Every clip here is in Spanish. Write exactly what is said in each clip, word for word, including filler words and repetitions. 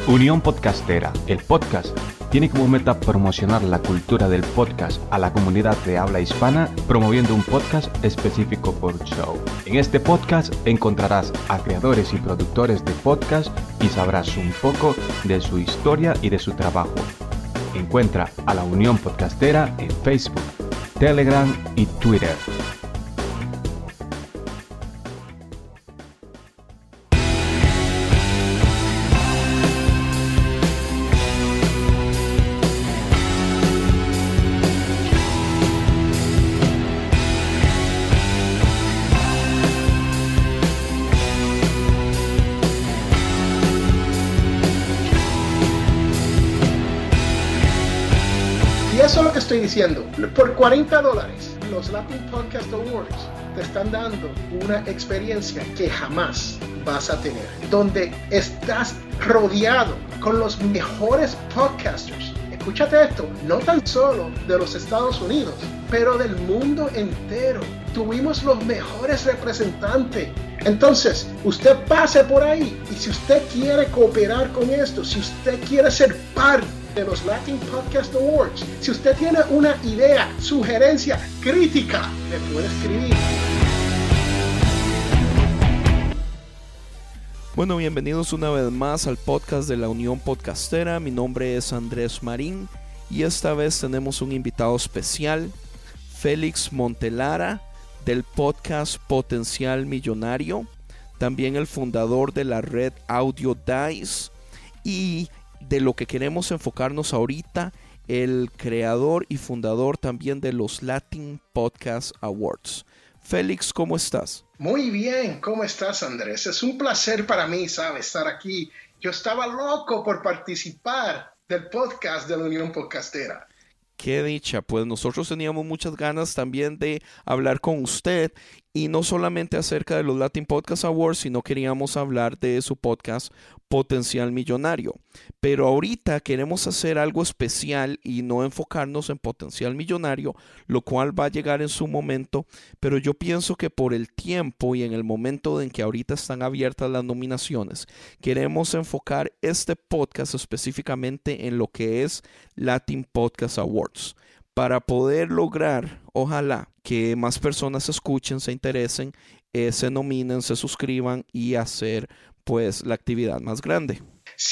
Unión Podcastera, el podcast, tiene como meta promocionar la cultura del podcast a la comunidad de habla hispana, promoviendo un podcast específico por show. En este podcast encontrarás a creadores y productores de podcast y sabrás un poco de su historia y de su trabajo. Encuentra a la Unión Podcastera en Facebook, Telegram y Twitter. Eso es lo que estoy diciendo. Por cuarenta dólares, los Latin Podcast Awards te están dando una experiencia que jamás vas a tener, donde estás rodeado con los mejores podcasters. Escúchate esto, no tan solo de los Estados Unidos, pero del mundo entero. Tuvimos los mejores representantes. Entonces, usted pase por ahí y si usted quiere cooperar con esto, si usted quiere ser parte de los Latin Podcast Awards, si usted tiene una idea, sugerencia, crítica, me puede escribir. Bueno, bienvenidos una vez más al podcast de la Unión Podcastera. Mi nombre es Andrés Marín y esta vez tenemos un invitado especial, Félix Montelara, del podcast Potencial Millonario, también el fundador de la red Audio Dice y de lo que queremos enfocarnos ahorita, el creador y fundador también de los Latin Podcast Awards. Félix, ¿cómo estás? Muy bien, ¿cómo estás, Andrés? Es un placer para mí, ¿sabes? Estar aquí. Yo estaba loco por participar del podcast de la Unión Podcastera. Qué dicha, pues nosotros teníamos muchas ganas también de hablar con usted y no solamente acerca de los Latin Podcast Awards, sino queríamos hablar de su podcast Potencial Millonario. Pero ahorita queremos hacer algo especial y no enfocarnos en Potencial Millonario, lo cual va a llegar en su momento, pero yo pienso que por el tiempo y en el momento en que ahorita están abiertas las nominaciones, queremos enfocar este podcast específicamente en lo que es Latin Podcast Awards, para poder lograr, ojalá, que más personas escuchen, se interesen, eh, se nominen, se suscriban y hacer pues la actividad más grande.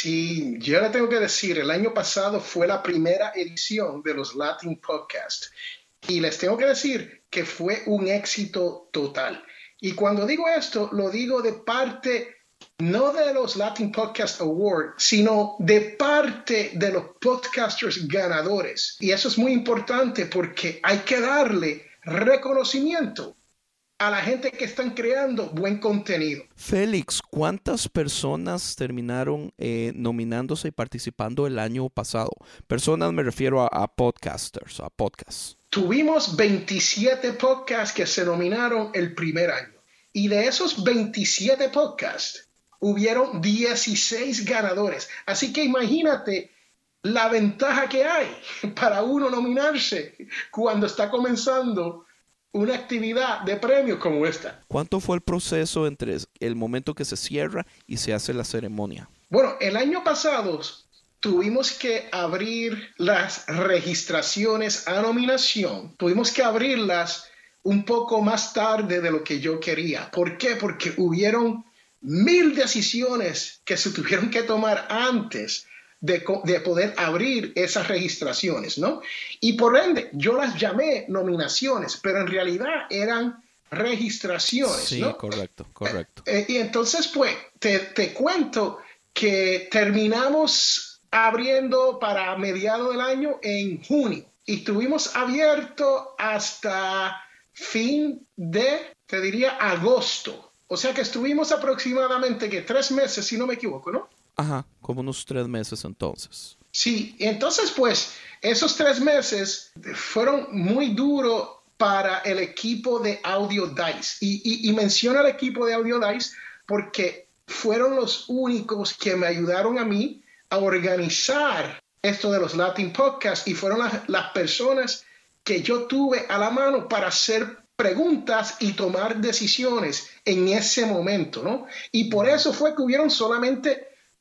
Sí, yo le tengo que decir, el año pasado fue la primera edición de los Latin Podcast y les tengo que decir que fue un éxito total. Y cuando digo esto, lo digo de parte no de los Latin Podcast Awards, sino de parte de los podcasters ganadores. Y eso es muy importante porque hay que darle reconocimiento a la gente que están creando buen contenido. Félix, ¿cuántas personas terminaron eh, nominándose y participando el año pasado? Personas me refiero a, a podcasters, a podcasts. Tuvimos veintisiete podcasts que se nominaron el primer año. Y de esos veintisiete podcasts, hubieron dieciséis ganadores. Así que imagínate la ventaja que hay para uno nominarse cuando está comenzando una actividad de premios como esta. ¿Cuánto fue el proceso entre el momento que se cierra y se hace la ceremonia? Bueno, el año pasado tuvimos que abrir las registraciones a nominación. Tuvimos que abrirlas un poco más tarde de lo que yo quería. ¿Por qué? Porque hubieron mil decisiones que se tuvieron que tomar antes de, de poder abrir esas registraciones, ¿no? Y por ende, yo las llamé nominaciones, pero en realidad eran registraciones, sí, ¿no? Sí, correcto, correcto. Eh, eh, y entonces, pues, te, te cuento que terminamos abriendo para mediados del año en junio y estuvimos abierto hasta fin de, te diría, agosto. O sea que estuvimos aproximadamente que tres meses, si no me equivoco, ¿no? Ajá, como unos tres meses entonces. Sí, entonces pues esos tres meses fueron muy duros para el equipo de Audio Dice. Y, y, y menciono el equipo de Audio Dice porque fueron los únicos que me ayudaron a mí a organizar esto de los Latin Podcasts y fueron las, las personas que yo tuve a la mano para hacer preguntas y tomar decisiones en ese momento, ¿no? Y por eso fue que hubieron solamente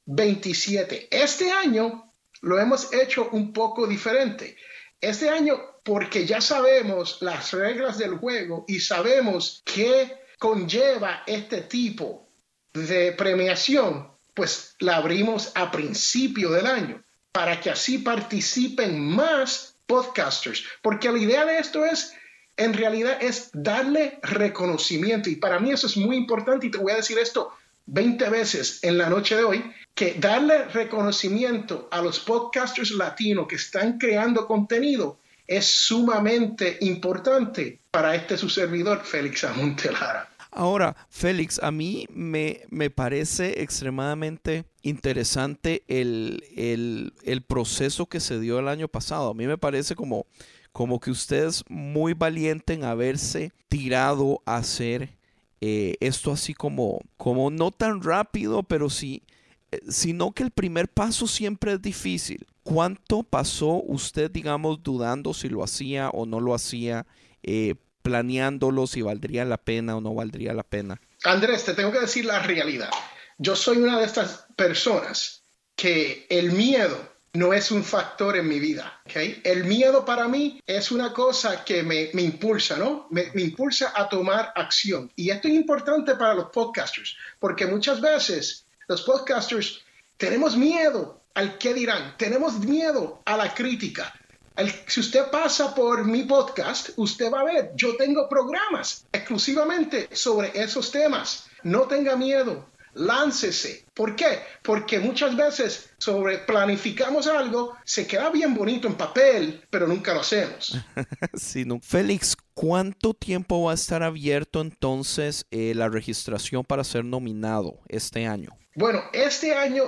veintisiete. Este año lo hemos hecho un poco diferente. Este año, porque ya sabemos las reglas del juego y sabemos qué conlleva este tipo de premiación, pues la abrimos a principio del año para que así participen más podcasters. Porque la idea de esto es, en realidad, es darle reconocimiento. Y para mí eso es muy importante y te voy a decir esto veinte veces en la noche de hoy, que darle reconocimiento a los podcasters latinos que están creando contenido es sumamente importante para este su servidor, Félix Amonte Lara. Ahora, Félix, a mí me, me parece extremadamente interesante el, el, el proceso que se dio el año pasado. A mí me parece como, como que usted es muy valiente en haberse tirado a hacer eh, esto así como, como no tan rápido, pero sí, eh, sino que el primer paso siempre es difícil. ¿Cuánto pasó usted, digamos, dudando si lo hacía o no lo hacía, eh, planeándolo, si valdría la pena o no valdría la pena? Andrés, te tengo que decir la realidad. Yo soy una de estas personas que el miedo no es un factor en mi vida, ¿okay? El miedo para mí es una cosa que me, me impulsa, ¿no? Me, me impulsa a tomar acción. Y esto es importante para los podcasters, porque muchas veces los podcasters tenemos miedo al qué dirán, tenemos miedo a la crítica. El, si usted pasa por mi podcast, usted va a ver, yo tengo programas exclusivamente sobre esos temas. No tenga miedo, láncese. ¿Por qué? Porque muchas veces sobre planificamos algo, se queda bien bonito en papel, pero nunca lo hacemos. Sí, no. Félix, ¿cuánto tiempo va a estar abierto entonces eh, la registración para ser nominado este año? Bueno, este año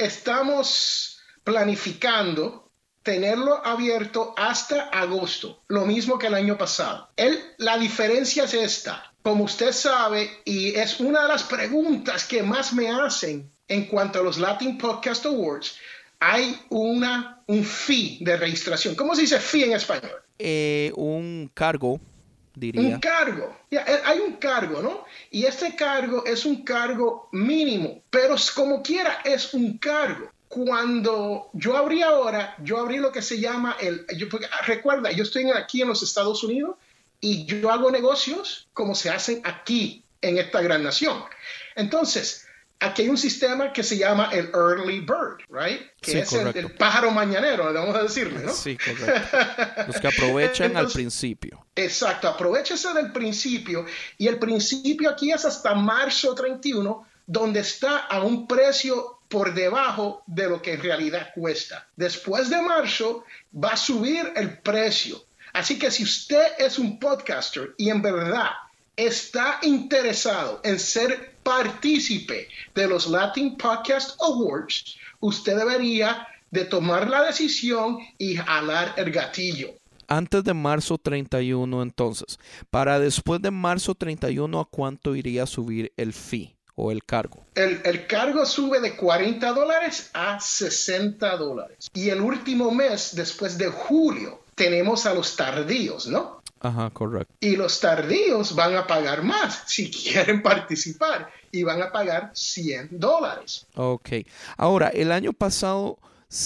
estamos planificando tenerlo abierto hasta agosto, lo mismo que el año pasado. El, la diferencia es esta, como usted sabe, y es una de las preguntas que más me hacen en cuanto a los Latin Podcast Awards, hay una, un fee de registración. ¿Cómo se dice fee en español? Eh, un cargo, diría. Un cargo. Yeah, hay un cargo, ¿no? Y este cargo es un cargo mínimo, pero como quiera es un cargo. Cuando yo abrí ahora, yo abrí lo que se llama el... Yo, recuerda, yo estoy aquí en los Estados Unidos y yo hago negocios como se hacen aquí en esta gran nación. Entonces, aquí hay un sistema que se llama el Early Bird, right? Que sí, es el, el pájaro mañanero, vamos a decirle, ¿no? Sí, correcto. Los que aprovechan Entonces, al principio. Exacto, aprovechese del principio. Y el principio aquí es hasta marzo treinta y uno, donde está a un precio por debajo de lo que en realidad cuesta. Después de marzo va a subir el precio. Así que si usted es un podcaster y en verdad está interesado en ser partícipe de los Latin Podcast Awards, usted debería de tomar la decisión y jalar el gatillo. Antes de marzo treinta y uno, entonces, para después de marzo treinta y uno, ¿a cuánto iría a subir el fee o el cargo? El, el cargo sube de cuarenta dólares a sesenta dólares. Y el último mes, después de julio, tenemos a los tardíos, ¿no? Ajá, correcto. Y los tardíos van a pagar más si quieren participar y van a pagar cien dólares. Ok. Ahora, el año pasado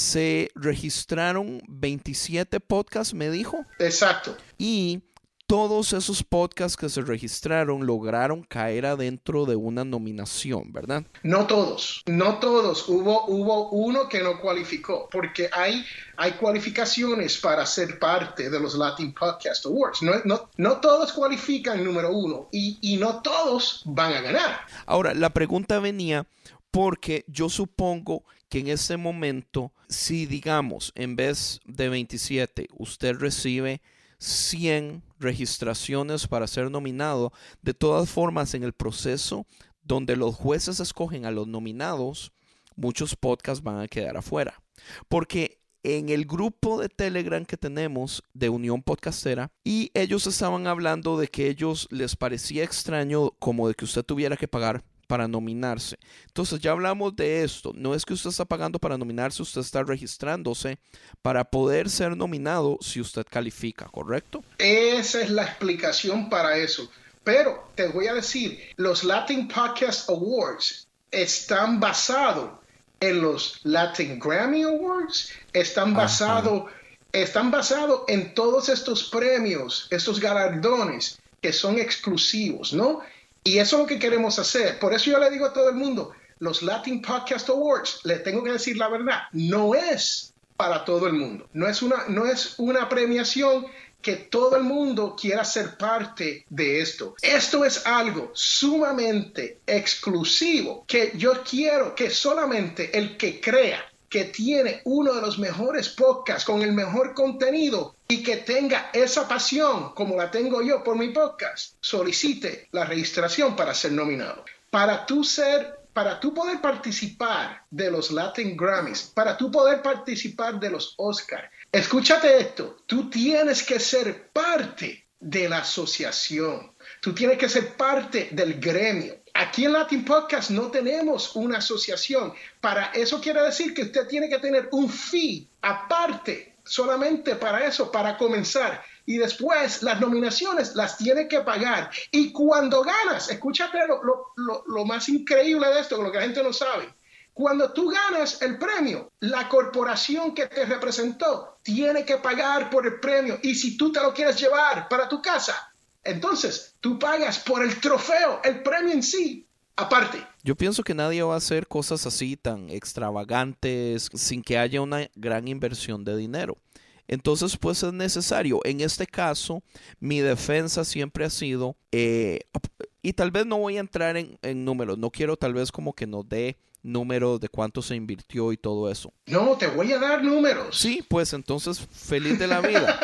se registraron veintisiete podcasts, me dijo. Exacto. Y todos esos podcasts que se registraron lograron caer adentro de una nominación, ¿verdad? No todos, no todos. Hubo, hubo uno que no cualificó, porque hay, hay cualificaciones para ser parte de los Latin Podcast Awards. No, no, no todos cualifican número uno y, y no todos van a ganar. Ahora, la pregunta venía porque yo supongo que en este momento, si digamos, en vez de veintisiete, usted recibe cien registraciones para ser nominado, de todas formas en el proceso donde los jueces escogen a los nominados, muchos podcasts van a quedar afuera, porque en el grupo de Telegram que tenemos de Unión Podcastera, y ellos estaban hablando de que ellos les parecía extraño como de que usted tuviera que pagar para nominarse. Entonces ya hablamos de esto. No es que usted está pagando para nominarse, usted está registrándose para poder ser nominado si usted califica, ¿correcto? Esa es la explicación para eso. Pero te voy a decir, los Latin Podcast Awards están basados en los Latin Grammy Awards, están basados están basados en todos estos premios, estos galardones que son exclusivos, ¿no? Y eso es lo que queremos hacer. Por eso yo le digo a todo el mundo, los Latin Podcast Awards, le tengo que decir la verdad, no es para todo el mundo. No es una, no es una premiación que todo el mundo quiera ser parte de esto. Esto es algo sumamente exclusivo que yo quiero que solamente el que crea que tiene uno de los mejores podcasts con el mejor contenido y que tenga esa pasión como la tengo yo por mi podcast, solicite la registración para ser nominado. Para tú ser Para tú poder participar de los Latin Grammys, para tú poder participar de los Oscars, escúchate esto, tú tienes que ser parte de la asociación, tú tienes que ser parte del gremio. Aquí en Latin Podcast no tenemos una asociación. Para eso quiere decir que usted tiene que tener un fee aparte, solamente para eso, para comenzar. Y después las nominaciones las tiene que pagar. Y cuando ganas, escúchate lo, lo, lo, lo más increíble de esto, lo que la gente no sabe. Cuando tú ganas el premio, la corporación que te representó tiene que pagar por el premio. Y si tú te lo quieres llevar para tu casa, entonces tú pagas por el trofeo, el premio en sí, aparte. Yo pienso que nadie va a hacer cosas así tan extravagantes sin que haya una gran inversión de dinero. Entonces, pues es necesario. En este caso, mi defensa siempre ha sido, eh, y tal vez no voy a entrar en, en números, no quiero tal vez como que nos dé números de cuánto se invirtió y todo eso. No, te voy a dar números. Sí, pues entonces, feliz de la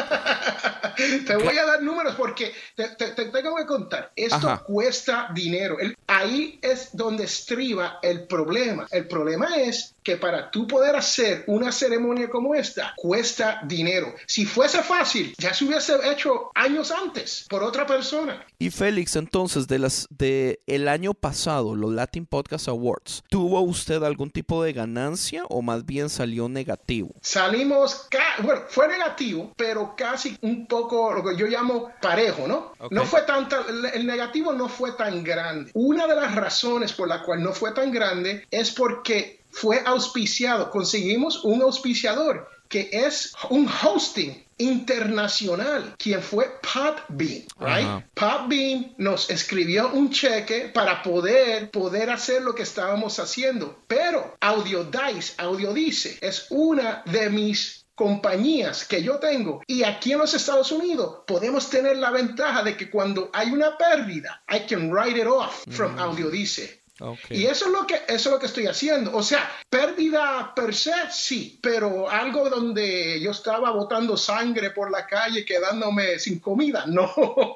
vida. Te voy a dar números porque te, te, te tengo que contar. Esto Ajá. cuesta dinero. El, ahí es donde estriba el problema. El problema es que para tú poder hacer una ceremonia como esta, cuesta dinero. Si fuese fácil, ya se hubiese hecho años antes por otra persona. Y Félix, entonces, de las de el año pasado, los Latin Podcast Awards, ¿tuvo usted algún tipo de ganancia o más bien salió negativo? Salimos, ca- bueno, fue negativo, pero casi un poco lo que yo llamo parejo, ¿no? Okay. No fue tanta, el negativo no fue tan grande. Una de las razones por la cual no fue tan grande es porque fue auspiciado, conseguimos un auspiciador que es un hosting internacional, quien fue Podbean, right? Uh-huh. Podbean nos escribió un cheque para poder, poder hacer lo que estábamos haciendo, pero Audiodice, Audiodice es una de mis compañías que yo tengo y aquí en los Estados Unidos podemos tener la ventaja de que cuando hay una pérdida, I can write it off from mm. Audiodice. Okay. Y eso es lo que eso es lo que estoy haciendo. O sea, pérdida per se, sí, pero algo donde yo estaba botando sangre por la calle, quedándome sin comida, no.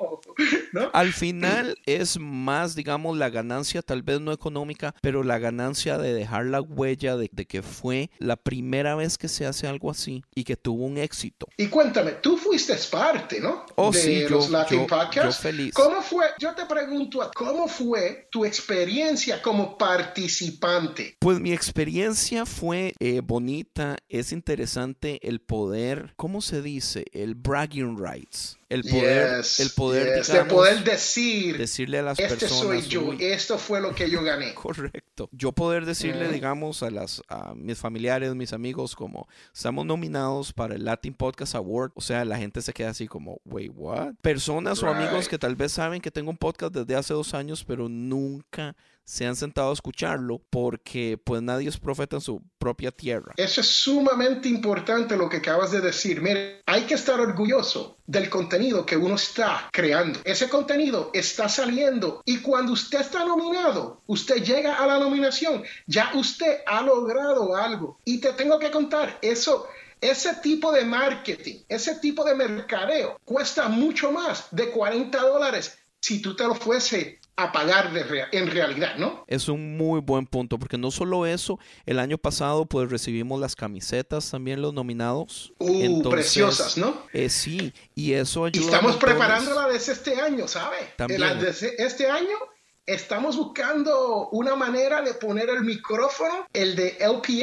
¿No? Al final es más, digamos, la ganancia, tal vez no económica, pero la ganancia de dejar la huella de, de que fue la primera vez que se hace algo así y que tuvo un éxito. Y cuéntame, tú fuiste parte, ¿no? Oh, de sí, los yo, Latin yo, Podcasts. yo feliz. ¿Cómo fue? Yo te pregunto, ¿cómo fue tu experiencia como participante? Pues mi experiencia fue eh, bonita, es interesante el poder, ¿cómo se dice? El bragging rights. El poder, yes, el poder, yes. digamos, de poder decir, decirle a las este personas, soy yo, uy, esto fue lo que yo gané. Correcto. Yo poder decirle, uh-huh. digamos, a las a mis familiares, mis amigos, como estamos nominados para el Latin Podcast Award. O sea, la gente se queda así como, wait, what? Personas right. o amigos que tal vez saben que tengo un podcast desde hace dos años, pero nunca se han sentado a escucharlo porque pues nadie es profeta en su propia tierra. Eso es sumamente importante lo que acabas de decir. Mire, hay que estar orgulloso del contenido que uno está creando. Ese contenido está saliendo y cuando usted está nominado, usted llega a la nominación, ya usted ha logrado algo. Y te tengo que contar, eso, ese tipo de marketing, ese tipo de mercadeo cuesta mucho más de cuarenta dólares si tú te lo fuese a pagar de rea- en realidad, ¿no? Es un muy buen punto, porque no solo eso, el año pasado pues recibimos las camisetas también los nominados. Uh, Entonces, preciosas, ¿no? Eh, sí, y eso ayuda. Y estamos preparándola desde este año, ¿sabe? También. El, desde este año estamos buscando una manera de poner el micrófono, el de L P A,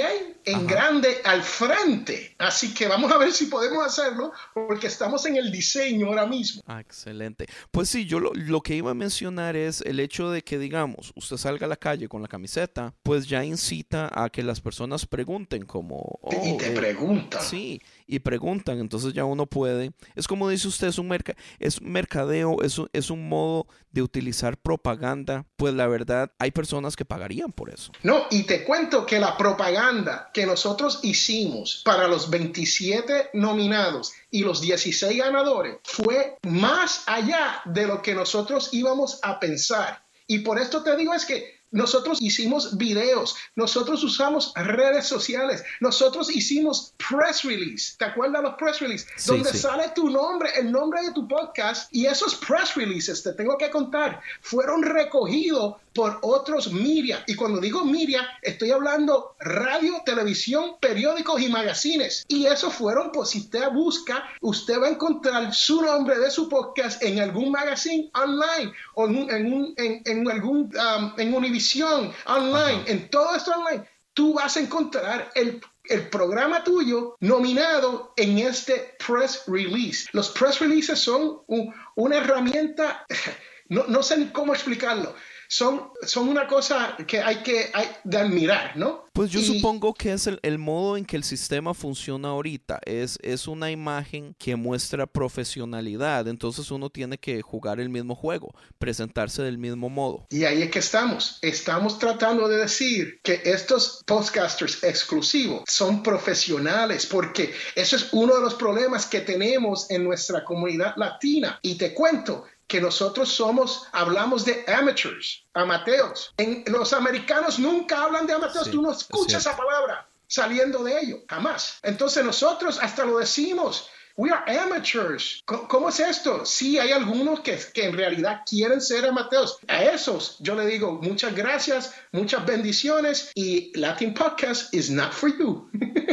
en Ajá. grande al frente. Así que vamos a ver si podemos hacerlo, porque estamos en el diseño ahora mismo. Ah, excelente. Pues sí, yo lo, lo que iba a mencionar es el hecho de que, digamos, usted salga a la calle con la camiseta, pues ya incita a que las personas pregunten como... Y Oh, te eh, preguntan. sí, y preguntan, entonces ya uno puede... Es como dice usted, es un, merca, es un mercadeo, es un, es un modo de utilizar propaganda. Pues la verdad, hay personas que pagarían por eso. No, y te cuento que la propaganda que nosotros hicimos para los veintisiete nominados y los dieciséis ganadores fue más allá de lo que nosotros íbamos a pensar. Y por esto te digo es que nosotros hicimos videos, nosotros usamos redes sociales, nosotros hicimos press release. ¿Te acuerdas de los press release? Sí, Donde sí. sale tu nombre, el nombre de tu podcast, y esos press releases, te tengo que contar, fueron recogidos por otros media. Y cuando digo media, estoy hablando radio, televisión, periódicos y magazines. Y esos fueron, pues si usted busca, usted va a encontrar su nombre de su podcast en algún magazine online o en, un, en, un, en, en algún, um, en Univision online, Ajá. en todo esto online. Tú vas a encontrar el el programa tuyo nominado en este press release. Los press releases son un, una herramienta, no, no sé cómo explicarlo, son, son una cosa que hay que hay de admirar, ¿no? Pues yo y, supongo que es el, el modo en que el sistema funciona ahorita. Es, es una imagen que muestra profesionalidad. Entonces uno tiene que jugar el mismo juego, presentarse del mismo modo. Y ahí es que estamos. Estamos tratando de decir que estos podcasters exclusivos son profesionales, porque eso es uno de los problemas que tenemos en nuestra comunidad latina. Y te cuento que nosotros somos, hablamos de amateurs, amateos. En, los americanos nunca hablan de amateos, Sí, tú no escuchas esa palabra saliendo de ellos, jamás. Entonces nosotros hasta lo decimos, we are amateurs. ¿Cómo, cómo es esto? Sí, hay algunos que, que en realidad quieren ser amateos. A esos yo le digo muchas gracias, muchas bendiciones, y Latin Podcast is not for you.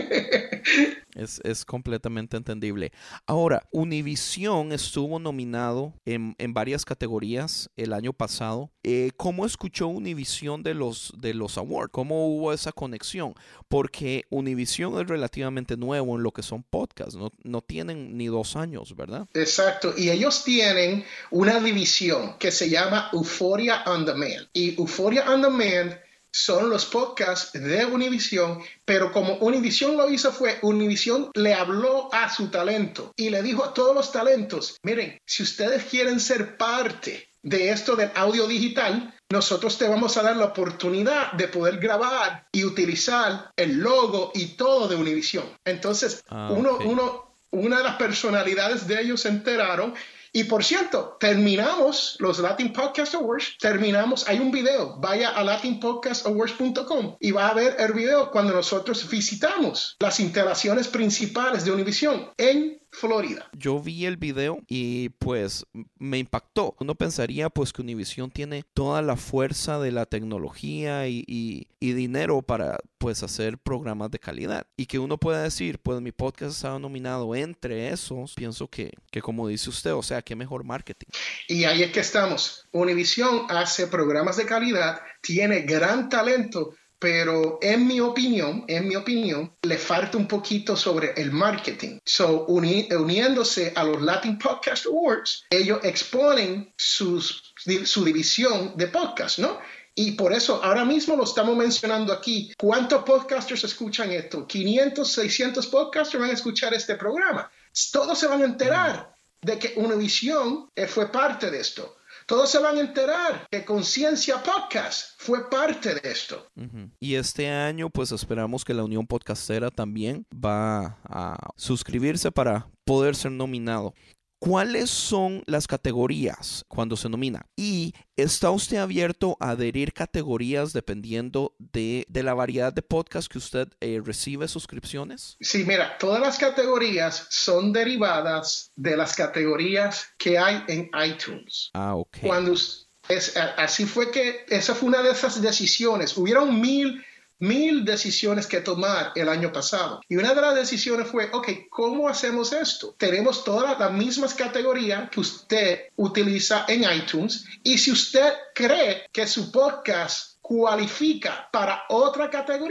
Es, es completamente entendible. Ahora, Univision estuvo nominado en, en varias categorías el año pasado. Eh, ¿Cómo escuchó Univision de los, de los awards? ¿Cómo hubo esa conexión? Porque Univision es relativamente nuevo en lo que son podcasts. No, no tienen ni dos años, ¿verdad? Exacto. Y ellos tienen una división que se llama Euphoria On Demand. Y Euphoria On Demand son los podcasts de Univision, pero como Univision lo hizo fue, Univision le habló a su talento y le dijo a todos los talentos, miren, si ustedes quieren ser parte de esto del audio digital, nosotros te vamos a dar la oportunidad de poder grabar y utilizar el logo y todo de Univision. Entonces, Ah, uno, okay. uno, una de las personalidades de ellos se enteraron. Y por cierto, terminamos los Latin Podcast Awards, terminamos, hay un video, vaya a latin podcast awards punto com y va a ver el video cuando nosotros visitamos las instalaciones principales de Univision en Florida. Yo vi el video y pues me impactó. Uno pensaría pues que Univision tiene toda la fuerza de la tecnología y, y, y dinero para pues hacer programas de calidad. Y que uno pueda decir, pues mi podcast estaba nominado entre esos. Pienso que, que como dice usted, o sea, qué mejor marketing. Y ahí es que estamos. Univision hace programas de calidad, tiene gran talento, pero en mi opinión, en mi opinión, le falta un poquito sobre el marketing. So, uni, uniéndose a los Latin Podcast Awards, ellos exponen sus, su división de podcast, ¿no? Y por eso ahora mismo lo estamos mencionando aquí. ¿Cuántos podcasters escuchan esto? quinientos, seiscientos podcasters van a escuchar este programa. Todos se van a enterar de que Univision eh, fue parte de esto. Todos se van a enterar que Conciencia Podcast fue parte de esto. Uh-huh. Y este año pues esperamos que la Unión Podcastera también va a suscribirse para poder ser nominado. ¿Cuáles son las categorías cuando se nomina? ¿Y está usted abierto a adherir categorías dependiendo de, de la variedad de podcasts que usted eh, recibe suscripciones? Sí, mira, todas las categorías son derivadas de las categorías que hay en iTunes. Ah, ok. Cuando es, así fue que esa fue una de esas decisiones. Hubieron mil... mil decisiones que tomar el año pasado. Y una de las decisiones fue, ok, ¿cómo hacemos esto? Tenemos todas las mismas categorías que usted utiliza en iTunes, y si usted cree que su podcast cualifica para otra categoría,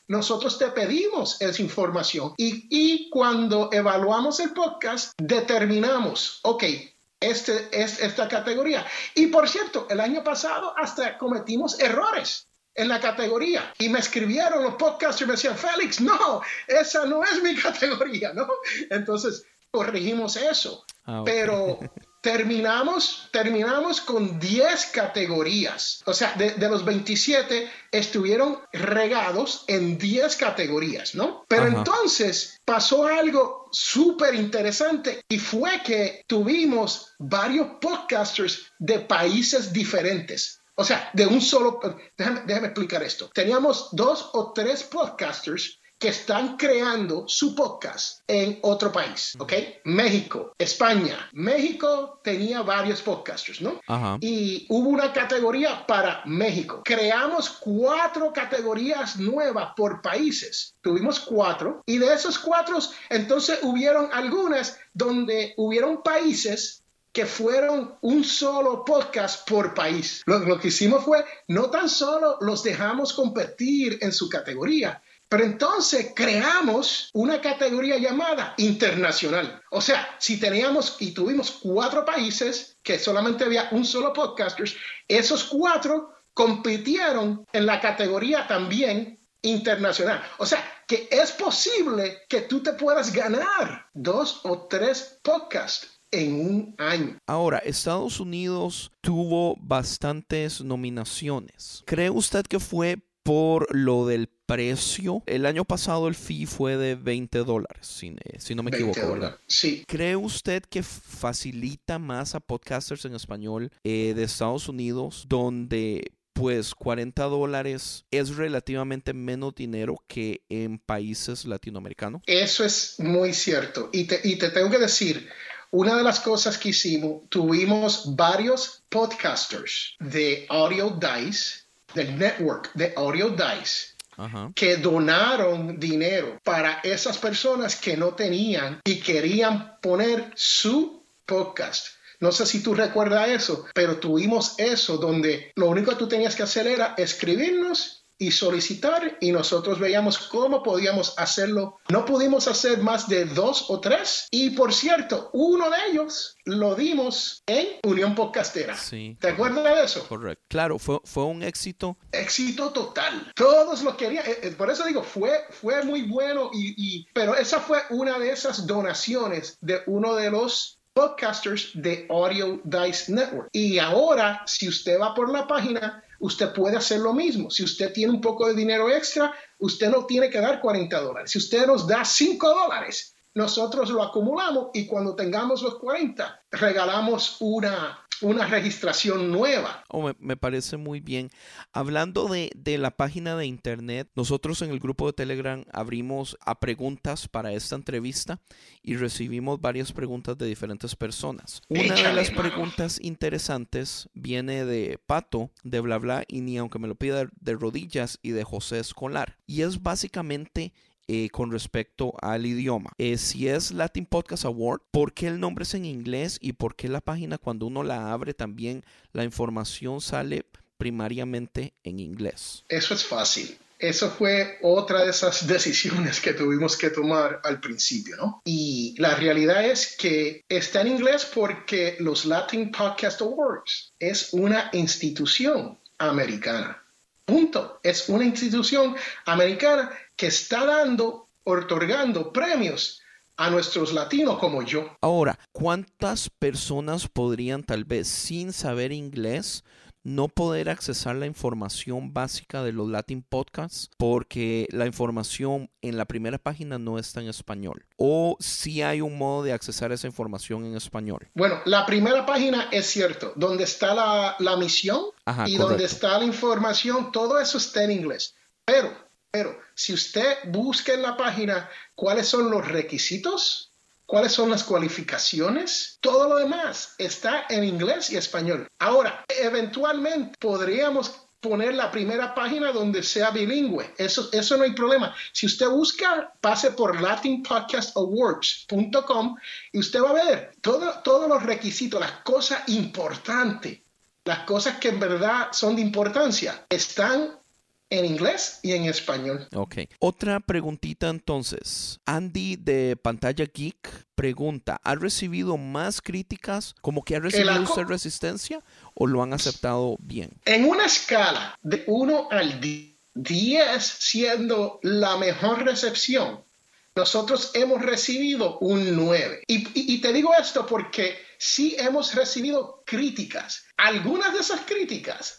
nosotros te pedimos esa información y, y cuando evaluamos el podcast, determinamos, ok, este es esta categoría. Y por cierto, el año pasado hasta cometimos errores en la categoría y me escribieron los podcasters y me decían, Félix, no, esa no es mi categoría, ¿no? Entonces corregimos eso, ah, okay. pero terminamos, terminamos con diez categorías, o sea, de, de los veintisiete estuvieron regados en diez categorías, ¿no? Pero Ajá. entonces pasó algo súper interesante y fue que tuvimos varios podcasters de países diferentes. O sea, de un solo... Déjame, déjame explicar esto. Teníamos dos o tres podcasters que están creando su podcast en otro país, ¿ok? México, España. México tenía varios podcasters, ¿no? Ajá. Y hubo una categoría para México. Creamos cuatro categorías nuevas por países. Tuvimos cuatro. Y de esos cuatro, entonces hubieron algunas donde hubieron países que fueron un solo podcast por país. Lo, lo que hicimos fue, no tan solo los dejamos competir en su categoría, pero entonces creamos una categoría llamada internacional. O sea, si teníamos y tuvimos cuatro países que solamente había un solo podcaster, esos cuatro compitieron en la categoría también internacional. O sea, que es posible que tú te puedas ganar dos o tres podcasts en un año. Ahora, Estados Unidos tuvo bastantes nominaciones. ¿Cree usted que fue por lo del precio? El año pasado el fee fue de veinte dólares, si, si no me equivoco, ¿verdad? Sí. ¿Cree usted que facilita más a podcasters en español eh, de Estados Unidos, donde pues cuarenta dólares es relativamente menos dinero que en países latinoamericanos? Eso es muy cierto. Y te, y te tengo que decir, una de las cosas que hicimos, tuvimos varios podcasters de Audio Dice, del network de Audio Dice, Ajá. que donaron dinero para esas personas que no tenían y querían poner su podcast. No sé si tú recuerdas eso, pero tuvimos eso donde lo único que tú tenías que hacer era escribirnos y solicitar y nosotros veíamos cómo podíamos hacerlo. No pudimos hacer más de dos o tres y por cierto, uno de ellos lo dimos en Unión Podcastera. Sí. ¿Te acuerdas de eso? Correcto. Claro, fue, fue un éxito. Éxito total. Todos lo querían. Por eso digo, fue, fue muy bueno y, y pero esa fue una de esas donaciones de uno de los podcasters de Audio Dice Network. Y ahora, si usted va por la página, usted puede hacer lo mismo. Si usted tiene un poco de dinero extra, usted no tiene que dar cuarenta dólares. Si usted nos da cinco dólares, nosotros lo acumulamos y cuando tengamos los cuarenta, regalamos una, una registración nueva. Oh, me, me parece muy bien. Hablando de, de la página de internet, nosotros en el grupo de Telegram abrimos a preguntas para esta entrevista y recibimos varias preguntas de diferentes personas. Una Échale, de las mano. preguntas interesantes viene de Pato, de Bla Bla, y ni aunque me lo pida, de Rodillas y de José Escolar. Y es básicamente... Eh, con respecto al idioma. Eh, si es Latin Podcast Award, ¿por qué el nombre es en inglés y por qué la página cuando uno la abre también la información sale primariamente en inglés? Eso es fácil. Eso fue otra de esas decisiones que tuvimos que tomar al principio, ¿no? Y la realidad es que está en inglés porque los Latin Podcast Awards es una institución americana. Punto. Es una institución americana que está dando, otorgando premios a nuestros latinos como yo. Ahora, ¿cuántas personas podrían tal vez sin saber inglés no poder accesar la información básica de los Latin Podcasts porque la información en la primera página no está en español? ¿O si hay un modo de accesar esa información en español? Bueno, la primera página es cierto, donde está la, la misión Ajá, y correcto. donde está la información, todo eso está en inglés. Pero, pero, si usted busca en la página cuáles son los requisitos, cuáles son las cualificaciones, todo lo demás está en inglés y español. Ahora, eventualmente podríamos poner la primera página donde sea bilingüe. Eso, eso no hay problema. Si usted busca, pase por latin podcast awards punto com y usted va a ver todo, todos los requisitos, las cosas importantes, las cosas que en verdad son de importancia, están en inglés y en español. Ok. Otra preguntita entonces. Andy de Pantalla Geek pregunta, ¿ha recibido más críticas? ¿Como que ha recibido El usted aco- resistencia o lo han aceptado bien? En una escala de uno al diez siendo la mejor recepción, nosotros hemos recibido un nueve. Y, y, y te digo esto porque sí hemos recibido críticas. Algunas de esas críticas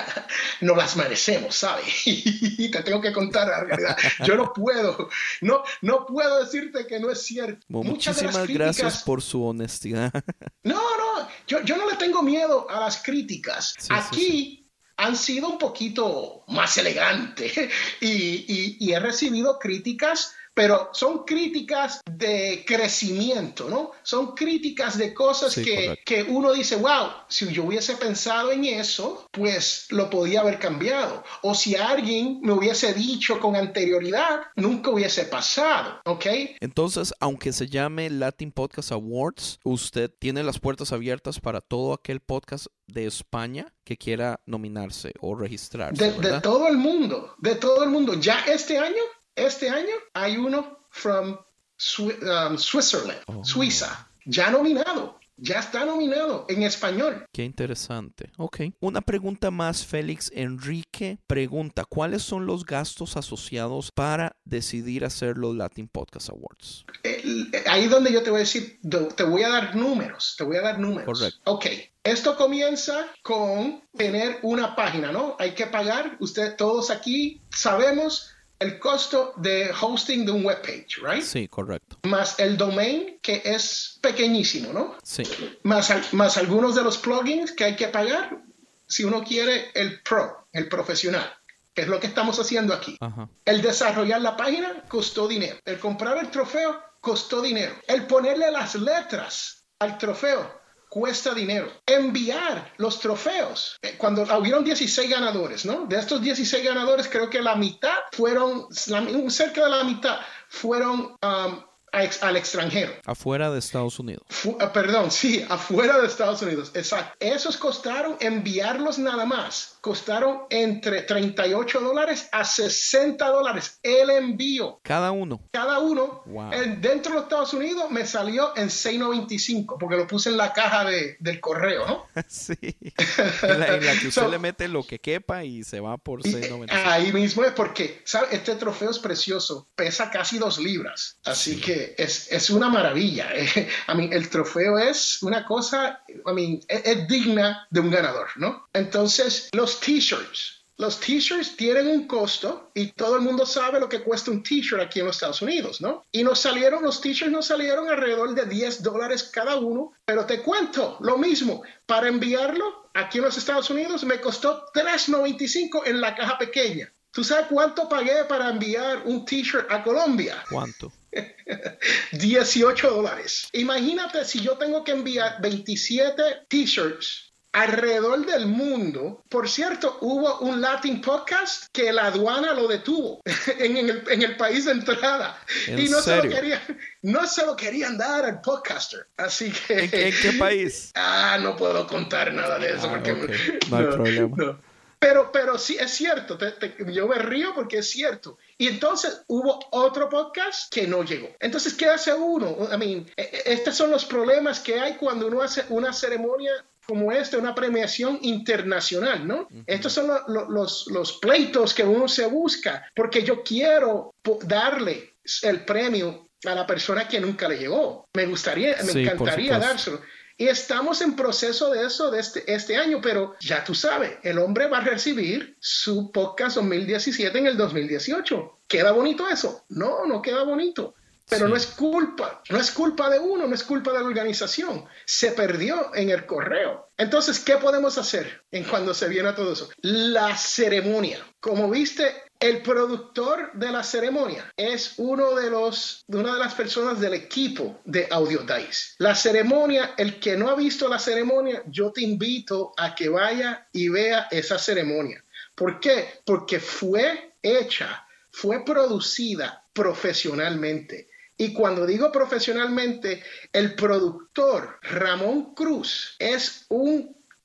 no las merecemos, ¿sabes? Y te tengo que contar la realidad. Yo no puedo, no, no puedo decirte que no es cierto. Bueno, Muchas de las muchísimas críticas- gracias por su honestidad. No, no, yo, yo no le tengo miedo a las críticas. Sí, sí, Aquí sí. han sido un poquito más elegantes y, y, y he recibido críticas, pero son críticas de crecimiento, ¿no? Son críticas de cosas Sí, que, que uno dice, wow, si yo hubiese pensado en eso, pues lo podía haber cambiado. O si alguien me hubiese dicho con anterioridad, nunca hubiese pasado, ¿ok? Entonces, aunque se llame Latin Podcast Awards, usted tiene las puertas abiertas para todo aquel podcast de España que quiera nominarse o registrarse, De, de ¿verdad? todo el mundo, de todo el mundo. Ya este año, este año hay uno from Swi- um, Switzerland, Oh. Suiza, ya nominado, ya está nominado en español. Qué interesante. Ok. Una pregunta más, Félix. Enrique pregunta, ¿cuáles son los gastos asociados para decidir hacer los Latin Podcast Awards? El- ahí donde yo te voy a decir, do- te voy a dar números, te voy a dar números. Correcto. Ok, esto comienza con tener una página, ¿no? Hay que pagar, usted, todos aquí sabemos el costo de hosting de un webpage, ¿right? Sí, correcto. Más el domain, que es pequeñísimo, ¿no? Sí. Más, al- más algunos de los plugins que hay que pagar si uno quiere el pro, el profesional, que es lo que estamos haciendo aquí. Ajá. El desarrollar la página costó dinero. El comprar el trofeo costó dinero. El ponerle las letras al trofeo cuesta dinero. Enviar los trofeos. Eh, Cuando hubieron dieciséis ganadores, ¿no? De estos dieciséis ganadores, creo que la mitad fueron, la- cerca de la mitad fueron um, a ex- al extranjero. Afuera de Estados Unidos. Fu- ah, perdón, sí, afuera de Estados Unidos, exacto. Esos costaron, enviarlos nada más, costaron entre treinta y ocho dólares a sesenta dólares el envío. Cada uno. Cada uno, Wow. en- dentro de los Estados Unidos, me salió en seis noventa y cinco, porque lo puse en la caja de, del correo, ¿no? Sí. En la, en la que usted So- le mete lo que quepa y se va por Y, seis eh, noventa y cinco. ahí mismo es porque, ¿sabe? Este trofeo es precioso, pesa casi dos libras, así Sí. que es, es una maravilla. Eh, I mean, el trofeo es una cosa, I mean, es, es digna de un ganador, ¿no? Entonces, los t-shirts. Los t-shirts tienen un costo y todo el mundo sabe lo que cuesta un t-shirt aquí en los Estados Unidos, ¿no? Y nos salieron, los t-shirts nos salieron alrededor de diez dólares cada uno, pero te cuento lo mismo, para enviarlo aquí en los Estados Unidos me costó tres noventa y cinco en la caja pequeña. ¿Tú sabes cuánto pagué para enviar un t-shirt a Colombia? ¿Cuánto? dieciocho dólares. Imagínate si yo tengo que enviar veintisiete t-shirts alrededor del mundo. Por cierto, hubo un Latin podcast que la aduana lo detuvo en, en el, en el país de entrada. ¿En y no se, lo serio? quería, no se lo querían dar al podcaster. Así que... ¿En, qué- en qué país? Ah, no puedo contar nada de eso. Ah, porque ok. No hay problema. no. Pero, pero sí, es cierto. Te- te- yo me río porque es cierto. Y entonces hubo otro podcast que no llegó. Entonces, ¿qué hace uno? I mean, e- e- estos son los problemas que hay cuando uno hace una ceremonia como esta, una premiación internacional, ¿no? Uh-huh. Estos son lo, lo, los, los pleitos que uno se busca, porque yo quiero po- darle el premio a la persona que nunca le llegó. Me gustaría, me Sí, encantaría dárselo. Y estamos en proceso de eso de este, este año, pero ya tú sabes, el hombre va a recibir su podcast dos mil diecisiete en el dos mil dieciocho. ¿Queda bonito eso? No, no queda bonito. Pero sí. no es culpa, no es culpa de uno, no es culpa de la organización. Se perdió en el correo. Entonces, ¿qué podemos hacer en cuando se viene a todo eso? La ceremonia. Como viste, el productor de la ceremonia es uno de los, una de las personas del equipo de Audiodice. La ceremonia, el que no ha visto la ceremonia, yo te invito a que vaya y vea esa ceremonia. ¿Por qué? Porque fue hecha, fue producida profesionalmente. Y cuando digo profesionalmente, el productor Ramón Cruz es un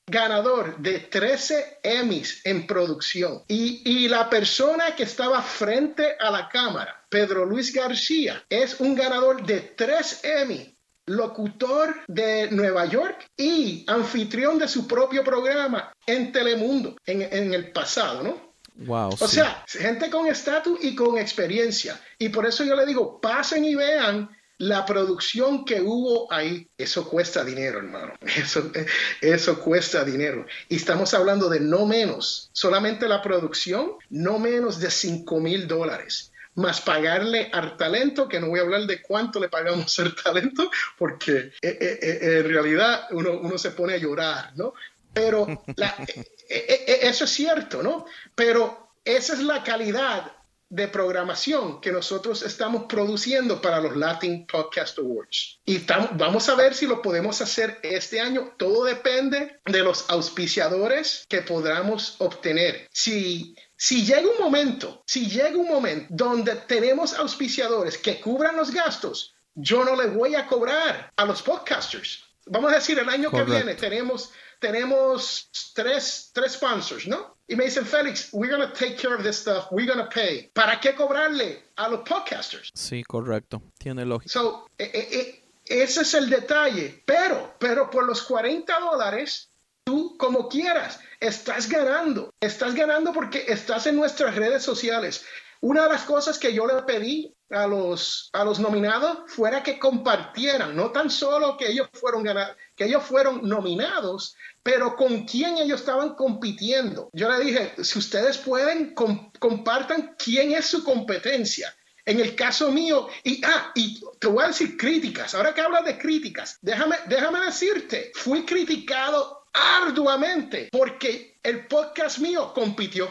ganador de trece Emmys en producción. Y, y la persona que estaba frente a la cámara, Pedro Luis García, es un ganador de tres Emmy, locutor de Nueva York y anfitrión de su propio programa en Telemundo en, en el pasado, ¿no? Wow, o sí. sea, gente con estatus y con experiencia. Y por eso yo le digo, pasen y vean la producción que hubo ahí. Eso cuesta dinero, hermano. Eso, eso cuesta dinero. Y estamos hablando de no menos, solamente la producción, no menos de cinco mil dólares. Más pagarle al talento, que no voy a hablar de cuánto le pagamos al talento, porque eh, eh, en realidad uno, uno se pone a llorar, ¿no? Pero la, eh, eh, eso es cierto, ¿no? Pero esa es la calidad de programación que nosotros estamos produciendo para los Latin Podcast Awards. Y tam- vamos a ver si lo podemos hacer este año. Todo depende de los auspiciadores que podamos obtener. Si, si llega un momento, si llega un momento donde tenemos auspiciadores que cubran los gastos, yo no le voy a cobrar a los podcasters. Vamos a decir, el año Correcto. que viene tenemos, tenemos tres, tres sponsors, ¿no? Y me dicen, Félix, we're going to take care of this stuff, we're going to pay. ¿Para qué cobrarle a los podcasters? Sí, correcto. Tiene lógica. So, eh, eh, eh, ese es el detalle. Pero, pero por los cuarenta dólares, tú como quieras, estás ganando. Estás ganando porque estás en nuestras redes sociales. Una de las cosas que yo le pedí a los, a los nominados fuera que compartieran, no tan solo que ellos fueron ganar, que ellos fueron nominados, pero con quién ellos estaban compitiendo. Yo le dije, si ustedes pueden, com- compartan quién es su competencia. En el caso mío, y, ah, y te voy a decir críticas. Ahora que hablas de críticas, déjame, déjame decirte, fui criticado arduamente porque el podcast mío compitió.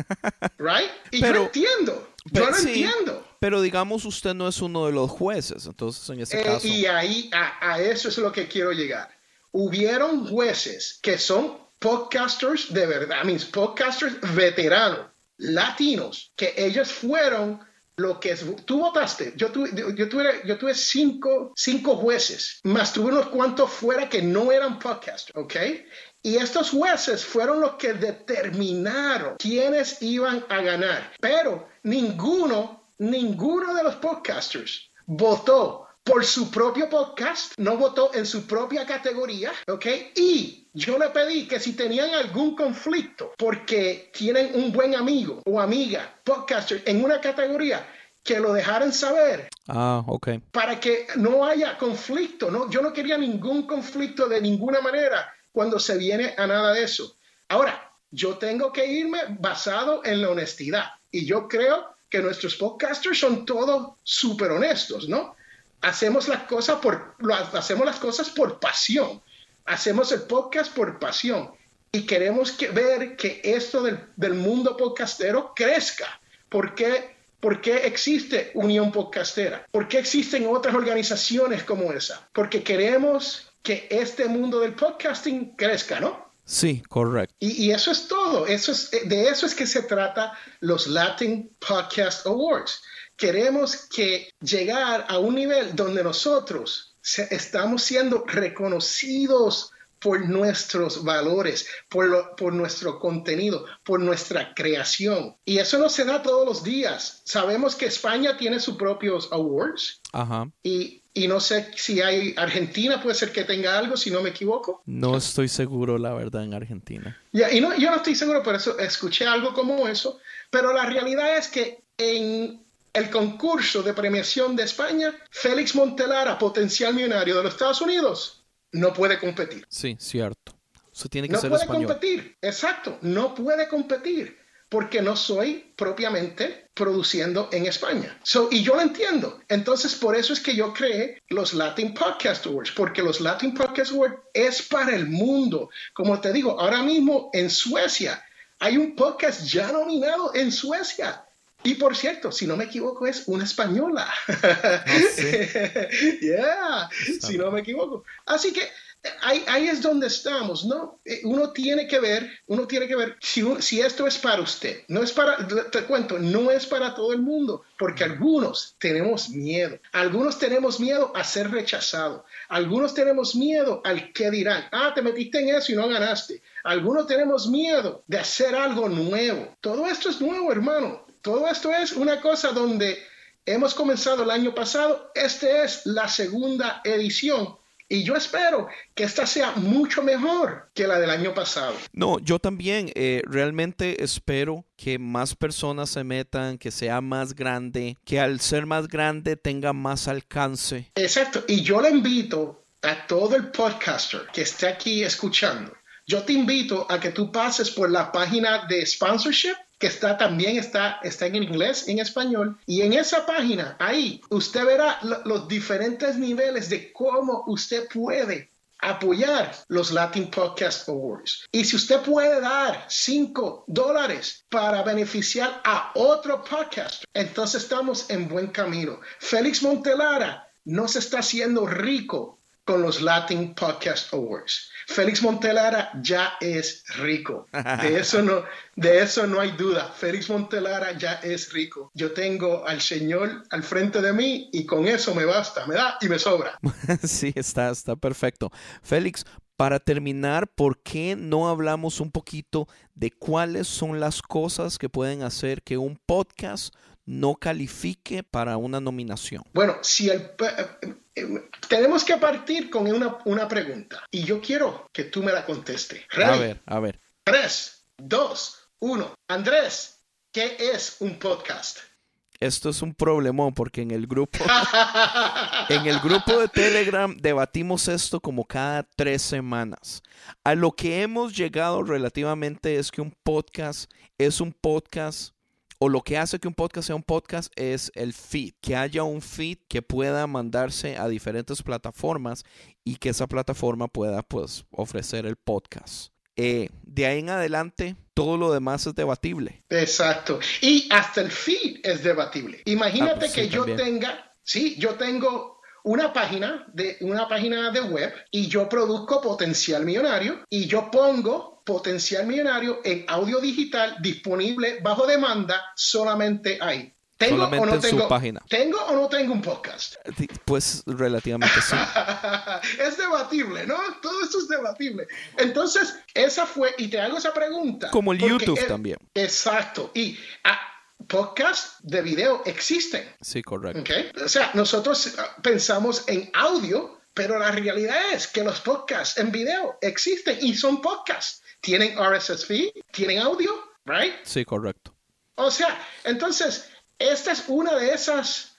Right? Y Pero- yo entiendo, yo Pero, lo sí, entiendo. pero digamos usted no es uno de los jueces, entonces en ese Eh, caso... y ahí, a, a eso es lo que quiero llegar. Hubieron jueces que son podcasters de verdad, mis podcasters veteranos, latinos, que ellos fueron lo que es, tú votaste, yo tuve, yo tuve, yo tuve cinco, cinco jueces, más tuve unos cuantos fuera que no eran podcasters, ¿ok? Y estos jueces fueron los que determinaron quiénes iban a ganar, pero ninguno, ninguno de los podcasters votó por su propio podcast, no votó en su propia categoría, ¿ok? Y yo le pedí que si tenían algún conflicto porque tienen un buen amigo o amiga, podcaster, en una categoría, que lo dejaran saber Ah, ok. para que no haya conflicto, ¿no? Yo no quería ningún conflicto de ninguna manera cuando se viene a nada de eso. Ahora, yo tengo que irme basado en la honestidad y yo creo que nuestros podcasters son todos súper honestos, ¿no? Hacemos las cosas por, lo, hacemos las cosas por pasión. Hacemos el podcast por pasión. Y queremos que, ver que esto del, del mundo podcastero crezca. ¿Por qué, ¿Por qué existe Unión Podcastera? ¿Por qué existen otras organizaciones como esa? Porque queremos que este mundo del podcasting crezca, ¿no? Sí, correcto. Y, y eso es todo. Eso es, de eso es que se trata los Latin Podcast Awards. Queremos que llegar a un nivel donde nosotros se, estamos siendo reconocidos por nuestros valores, por, lo, por nuestro contenido, por nuestra creación. Y eso no se da todos los días. Sabemos que España tiene sus propios awards. Ajá. Y, y no sé si hay Argentina, puede ser que tenga algo, si no me equivoco. No estoy seguro, la verdad, en Argentina. Yeah, y no, yo no estoy seguro, por eso escuché algo como eso. Pero la realidad es que en el concurso de premiación de España, Félix Montelara, potencial millonario de los Estados Unidos, no puede competir. Sí, cierto. Usted tiene que No ser puede español. competir, exacto, no puede competir porque no soy propiamente produciendo en España. So, y yo lo entiendo. Entonces, por eso es que yo creé los Latin Podcast Awards, porque los Latin Podcast Awards es para el mundo. Como te digo, ahora mismo en Suecia hay un podcast ya nominado en Suecia. Y por cierto, si no me equivoco, es una española. Ah, sí. Yeah, Está si no me equivoco. Así que ahí, ahí es donde estamos, ¿no? Uno tiene que ver, uno tiene que ver si, si esto es para usted. No es para, te cuento, no es para todo el mundo, porque algunos tenemos miedo. Algunos tenemos miedo a ser rechazados. Algunos tenemos miedo al qué dirán. Ah, te metiste en eso y no ganaste. Algunos tenemos miedo de hacer algo nuevo. Todo esto es nuevo, hermano. Todo esto es una cosa donde hemos comenzado el año pasado. Esta es la segunda edición. Y yo espero que esta sea mucho mejor que la del año pasado. No, yo también eh, realmente espero que más personas se metan, que sea más grande, que al ser más grande tenga más alcance. Exacto. Y yo le invito a todo el podcaster que esté aquí escuchando. Yo te invito a que tú pases por la página de sponsorship, que está también está, está en inglés, en español. Y en esa página, ahí, usted verá lo, los diferentes niveles de cómo usted puede apoyar los Latin Podcast Awards. Y si usted puede dar cinco dólares para beneficiar a otro podcaster, entonces estamos en buen camino. Félix Montelara no se está haciendo rico con los Latin Podcast Awards. Félix Montelara ya es rico. De eso no, de eso no hay duda. Félix Montelara ya es rico. Yo tengo al Señor al frente de mí y con eso me basta, me da y me sobra. Sí, está, está perfecto. Félix, para terminar, ¿por qué no hablamos un poquito de cuáles son las cosas que pueden hacer que un podcast no califique para una nominación? Bueno, si el... tenemos que partir con una, una pregunta y yo quiero que tú me la contestes. A ver, a ver. Tres, dos, uno. Andrés, ¿qué es un podcast? Esto es un problemón porque en el grupo, en el grupo de Telegram debatimos esto como cada tres semanas. A lo que hemos llegado relativamente es que un podcast es un podcast, o lo que hace que un podcast sea un podcast es el feed, que haya un feed que pueda mandarse a diferentes plataformas y que esa plataforma pueda pues ofrecer el podcast. Eh, de ahí en adelante, todo lo demás es debatible. Exacto. Y hasta el feed es debatible. Imagínate ah, pues sí, que yo también. tenga, sí, yo tengo una página de una página de web y yo produzco Potencial Millonario y yo pongo Potencial Millonario en audio digital disponible bajo demanda solamente ahí. ¿Tengo solamente o no en tengo, su página. ¿Tengo o no tengo un podcast? Pues relativamente sí. Es debatible, ¿no? Todo esto es debatible. Entonces, esa fue, y te hago esa pregunta. Como el YouTube es, también. Exacto. Y ah, podcasts de video existen. Sí, correcto. ¿Okay? O sea, nosotros pensamos en audio, pero la realidad es que los podcasts en video existen y son podcasts. Tienen R S S feed, tienen audio, ¿right? Sí, correcto. O sea, entonces, esta es una de esas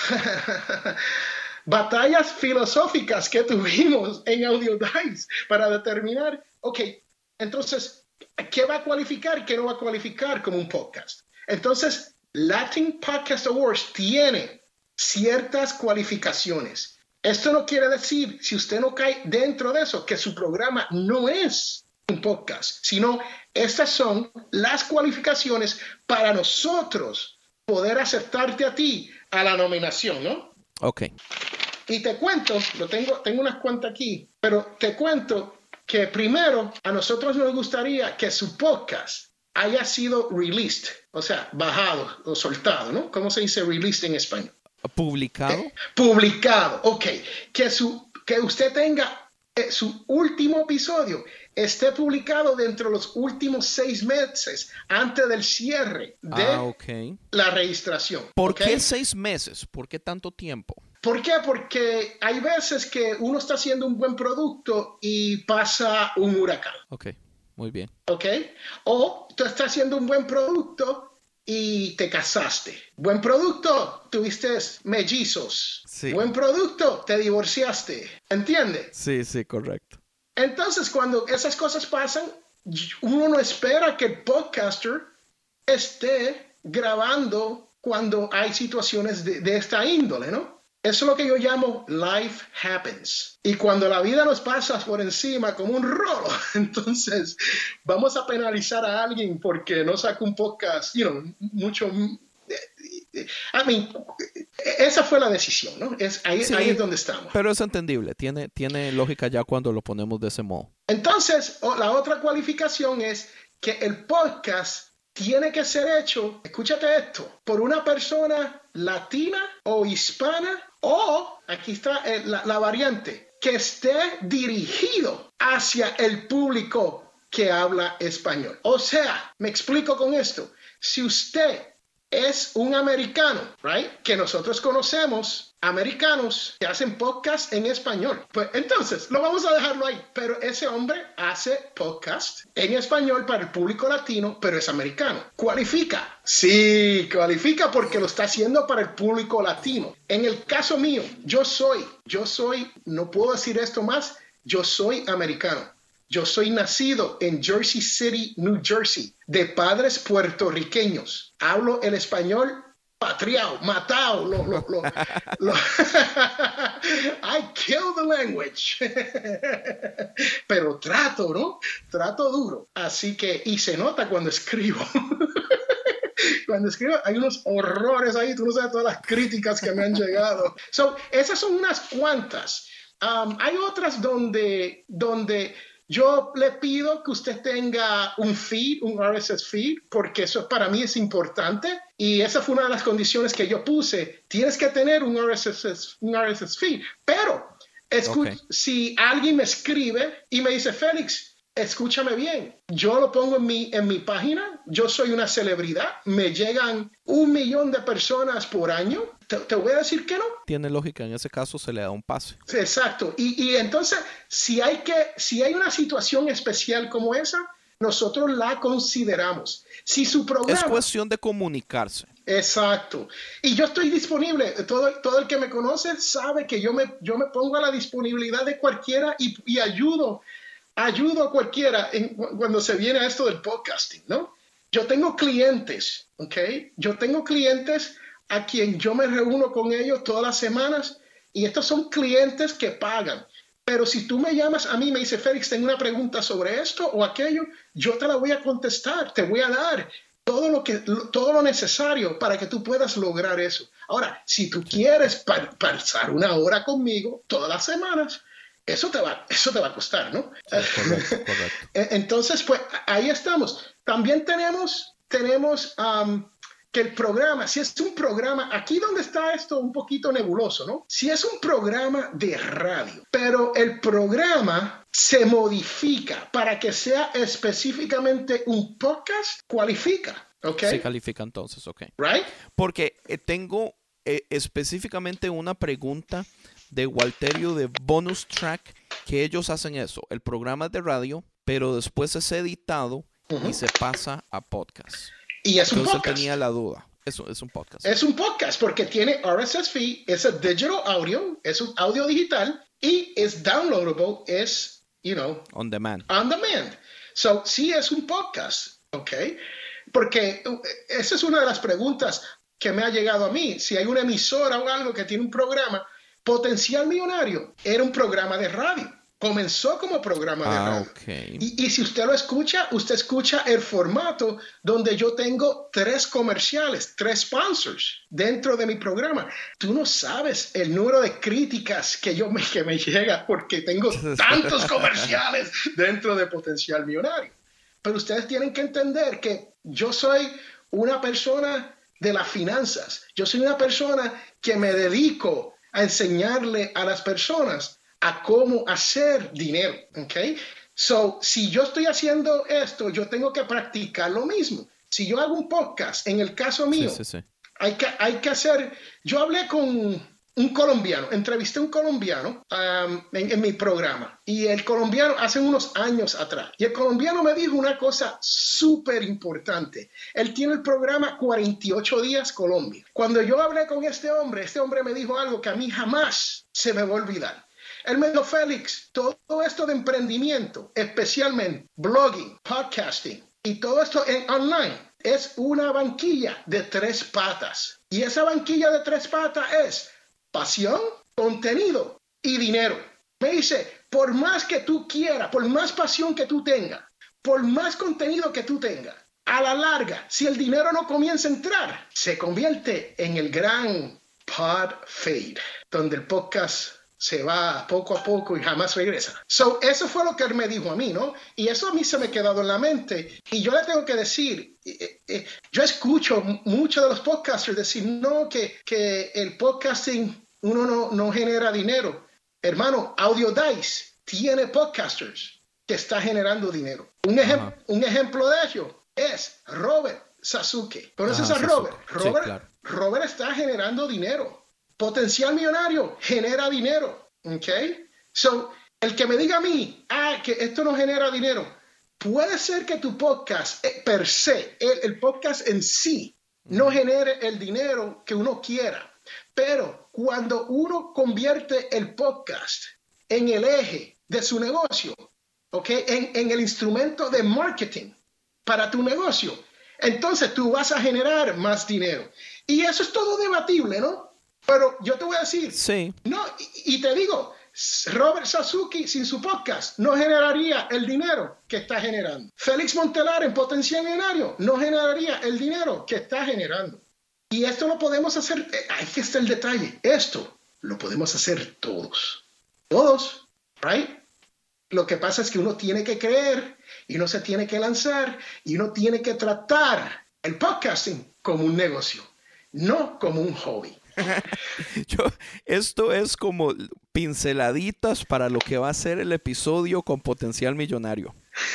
batallas filosóficas que tuvimos en Audio Dice para determinar, ok, entonces, ¿qué va a cualificar y qué no va a cualificar como un podcast? Entonces, Latin Podcast Awards tiene ciertas cualificaciones. Esto no quiere decir, si usted no cae dentro de eso, que su programa no es un podcast, sino estas son las cualificaciones para nosotros poder aceptarte a ti a la nominación, ¿no? Ok. Y te cuento, lo tengo, tengo unas cuantas aquí, pero te cuento que primero a nosotros nos gustaría que su podcast haya sido released, o sea, bajado o soltado, ¿no? ¿Cómo se dice released en español? ¿Publicado? Eh, publicado, ok. Que, su, que usted tenga eh, su último episodio esté publicado dentro de los últimos seis meses antes del cierre de ah, okay. la registración. ¿Por ¿okay? qué seis meses? ¿Por qué tanto tiempo? ¿Por qué? Porque hay veces que uno está haciendo un buen producto y pasa un huracán. Ok, muy bien. Ok. O tú estás haciendo un buen producto y te casaste. Buen producto, tuviste mellizos. Sí. Buen producto, te divorciaste. ¿Entiendes? Sí, sí, correcto. Entonces, cuando esas cosas pasan, uno no espera que el podcaster esté grabando cuando hay situaciones de, de esta índole, ¿no? Eso es lo que yo llamo life happens. Y cuando la vida nos pasa por encima como un rolo, entonces vamos a penalizar a alguien porque no saca un podcast, you know, mucho... I mean, esa fue la decisión, ¿no? Es, ahí, Sí, ahí es donde estamos. Pero es entendible, tiene, tiene lógica ya cuando lo ponemos de ese modo. Entonces, la otra cualificación es que el podcast tiene que ser hecho, escúchate esto, por una persona latina o hispana o, aquí está eh, la, la variante, que esté dirigido hacia el público que habla español. O sea, me explico con esto. Si usted es un americano, right, que nosotros conocemos, americanos que hacen podcast en español, pues entonces lo vamos a dejarlo ahí. Pero ese hombre hace podcast en español para el público latino, pero es americano. ¿Cualifica? Sí, cualifica porque lo está haciendo para el público latino. En el caso mío, yo soy, yo soy, no puedo decir esto más, yo soy americano. Yo soy nacido en Jersey City, New Jersey, de padres puertorriqueños. Hablo el español patriao, matao. Lo, lo, lo, lo. I kill the language. Pero trato, ¿no? Trato duro. Así que, y se nota cuando escribo. Cuando escribo hay unos horrores ahí. Tú no sabes todas las críticas que me han llegado. So, esas son unas cuantas. Um, hay otras donde... donde yo le pido que usted tenga un feed, un R S S feed, porque eso para mí es importante. Y esa fue una de las condiciones que yo puse. Tienes que tener un R S S, un R S S feed. Pero okay. Si alguien me escribe y me dice, Félix, escúchame bien, yo lo pongo en mi, en mi página, yo soy una celebridad, me llegan un millón de personas por año, te, te voy a decir que no. Tiene lógica, en ese caso se le da un pase. Exacto, y, y entonces si hay, que, si hay una situación especial como esa, nosotros la consideramos. Si su programa... Es cuestión de comunicarse. Exacto. Y yo estoy disponible. Todo, todo el que me conoce sabe que yo me, yo me pongo a la disponibilidad de cualquiera y, y ayudo Ayudo a cualquiera en, cuando se viene a esto del podcasting, ¿no? Yo tengo clientes, ¿ok? Yo tengo clientes a quien yo me reúno con ellos todas las semanas y estos son clientes que pagan. Pero si tú me llamas a mí y me dices, Félix, tengo una pregunta sobre esto o aquello, yo te la voy a contestar, te voy a dar todo lo, que, todo lo necesario para que tú puedas lograr eso. Ahora, si tú quieres pa- pasar una hora conmigo todas las semanas, Eso te, va, eso te va a costar, ¿no? Sí, correcto, correcto. Entonces, pues ahí estamos. También tenemos, tenemos um, que el programa, si es un programa, aquí donde está esto un poquito nebuloso, ¿no? Si es un programa de radio, pero el programa se modifica para que sea específicamente un podcast, cualifica, ¿ok? Sí, califica entonces, ok. Right? Porque eh, tengo eh, específicamente una pregunta de Walterio de Bonus Track, que ellos hacen eso. El programa es de radio, pero después es editado uh-huh. y se pasa a podcast. Y es un Entonces podcast. tenía la duda. Eso es un podcast. Es un podcast porque tiene R S S feed, es a digital audio, es un audio digital y es downloadable, es, you know, on demand. On demand. So, sí es un podcast, ¿ok? Porque esa es una de las preguntas que me ha llegado a mí. Si hay una emisora o algo que tiene un programa, Potencial Millonario era un programa de radio. Comenzó como programa de ah, radio. Okay. Y, y si usted lo escucha, usted escucha el formato donde yo tengo tres comerciales, tres sponsors dentro de mi programa. Tú no sabes el número de críticas que, yo me, que me llega porque tengo tantos comerciales dentro de Potencial Millonario. Pero ustedes tienen que entender que yo soy una persona de las finanzas. Yo soy una persona que me dedico a enseñarle a las personas a cómo hacer dinero, ¿ok? So, si yo estoy haciendo esto, yo tengo que practicar lo mismo. Si yo hago un podcast, en el caso mío, sí, sí, sí. Hay, que, hay que hacer... Yo hablé con un colombiano, entrevisté a un colombiano um, en, en mi programa, y el colombiano hace unos años atrás, y el colombiano me dijo una cosa súper importante. Él tiene el programa cuarenta y ocho días Colombia. Cuando yo hablé con este hombre, este hombre me dijo algo que a mí jamás se me va a olvidar. Él me dijo, Félix, todo esto de emprendimiento, especialmente blogging, podcasting y todo esto en online, es una banquilla de tres patas. Y esa banquilla de tres patas es pasión, contenido y dinero. Me dice, por más que tú quieras, por más pasión que tú tengas, por más contenido que tú tengas, a la larga, si el dinero no comienza a entrar, se convierte en el gran pod fade, donde el podcast se va poco a poco y jamás regresa. So, eso fue lo que él me dijo a mí, ¿no? Y eso a mí se me ha quedado en la mente. Y yo le tengo que decir, eh, eh, yo escucho muchos de los podcasters decir, no, que, que el podcasting uno no, no genera dinero. Hermano, Audiodice tiene podcasters que está generando dinero. Un, ejem- un ejemplo de ello es Robert Sasuke. ¿Conoces Ajá, a Robert? Sasuke. Robert, Sí, claro. Robert está generando dinero. Potencial Millonario genera dinero, ¿ok? So, el que me diga a mí, ah, que esto no genera dinero, puede ser que tu podcast eh, per se, el, el podcast en sí, no genere el dinero que uno quiera, pero cuando uno convierte el podcast en el eje de su negocio, ¿ok? En, en el instrumento de marketing para tu negocio, entonces tú vas a generar más dinero. Y eso es todo debatible, ¿no? Pero yo te voy a decir, sí. no, y, y te digo, Robert Sasuke sin su podcast no generaría el dinero que está generando. Félix Montelar en Potencial Millonario no generaría el dinero que está generando. Y esto lo podemos hacer, eh, ahí está el detalle, esto lo podemos hacer todos. Todos, ¿right? Lo que pasa es que uno tiene que creer y uno se tiene que lanzar y uno tiene que tratar el podcasting como un negocio, no como un hobby. Yo, esto es como pinceladitas para lo que va a ser el episodio con Potencial Millonario.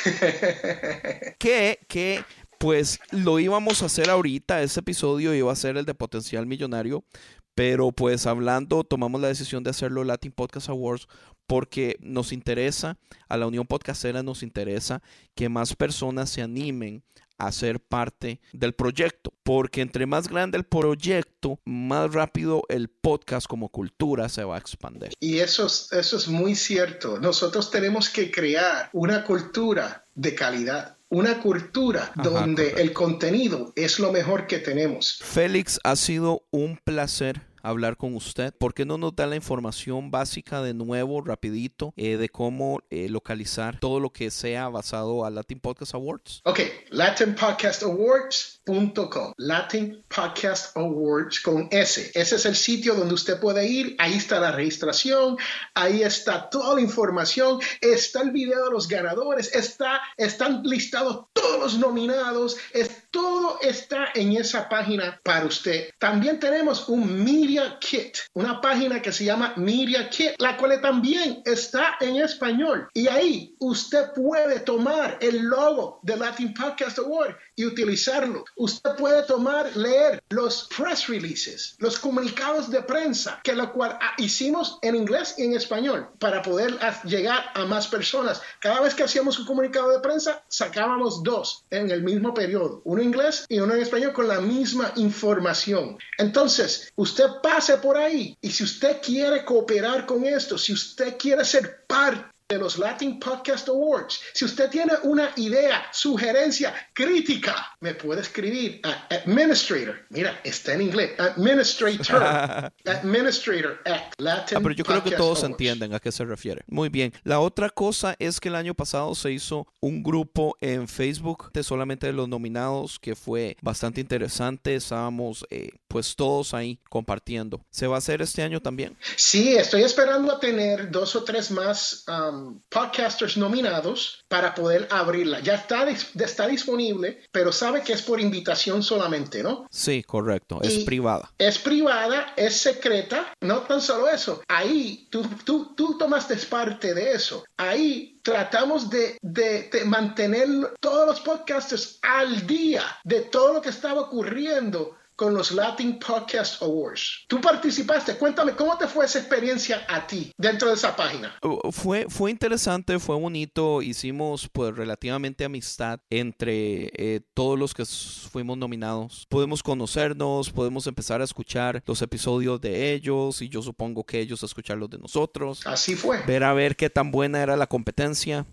que, que, pues lo íbamos a hacer ahorita, ese episodio iba a ser el de Potencial Millonario, pero pues hablando, tomamos la decisión de hacerlo Latin Podcast Awards porque nos interesa, a la Unión Podcastera nos interesa que más personas se animen a ser parte del proyecto, porque entre más grande el proyecto, más rápido el podcast como cultura se va a expandir. Y eso es, eso es muy cierto. Nosotros tenemos que crear una cultura de calidad, una cultura Ajá, donde correcto. el contenido es lo mejor que tenemos. Félix, ha sido un placer hablar con usted. ¿Por qué no nos da la información básica de nuevo, rapidito, eh, de cómo eh, localizar todo lo que sea basado a Latin Podcast Awards? Ok, latin podcast awards punto com, Latin Podcast Awards con S. Ese es el sitio donde usted puede ir. Ahí está la registración, ahí está toda la información, está el video de los ganadores, está, están listados todos los nominados, es, todo está en esa página para usted. También tenemos un Media Kit, una página que se llama Media Kit, la cual también está en español. Y ahí usted puede tomar el logo de Latin Podcast Award y utilizarlo. Usted puede tomar, leer los press releases, los comunicados de prensa, que lo cual ah, hicimos en inglés y en español para poder a, llegar a más personas. Cada vez que hacíamos un comunicado de prensa, sacábamos dos en el mismo periodo, uno en inglés y uno en español con la misma información. Entonces, usted pase por ahí y si usted quiere cooperar con esto, si usted quiere ser parte de los Latin Podcast Awards, si usted tiene una idea, sugerencia, crítica, me puede escribir a administrator, mira, está en inglés, administrator, administrator at Latin Ah, pero yo creo que Podcast todos Awards. entienden a qué se refiere. Muy bien. La otra cosa es que el año pasado se hizo un grupo en Facebook de solamente de los nominados que fue bastante interesante. Estábamos eh, pues todos ahí compartiendo. ¿Se va a hacer este año también? Sí, estoy esperando a tener dos o tres más um, podcasters nominados para poder abrirla. Ya está, está disponible, pero sabe que es por invitación solamente, ¿no? Sí, correcto. Es Y privada. Es privada, es secreta, no tan solo eso. Ahí tú, tú, tú tomaste parte de eso. Ahí tratamos de, de, de mantener todos los podcasters al día de todo lo que estaba ocurriendo con los Latin Podcast Awards. Tú participaste, cuéntame, ¿cómo te fue esa experiencia a ti dentro de esa página? Uh, Fue, fue interesante, fue bonito. Hicimos pues relativamente amistad entre eh, todos los que s- fuimos nominados. Podemos conocernos, podemos empezar a escuchar los episodios de ellos y yo supongo que ellos a escuchar los de nosotros. Así fue. Ver a ver qué tan buena era la competencia.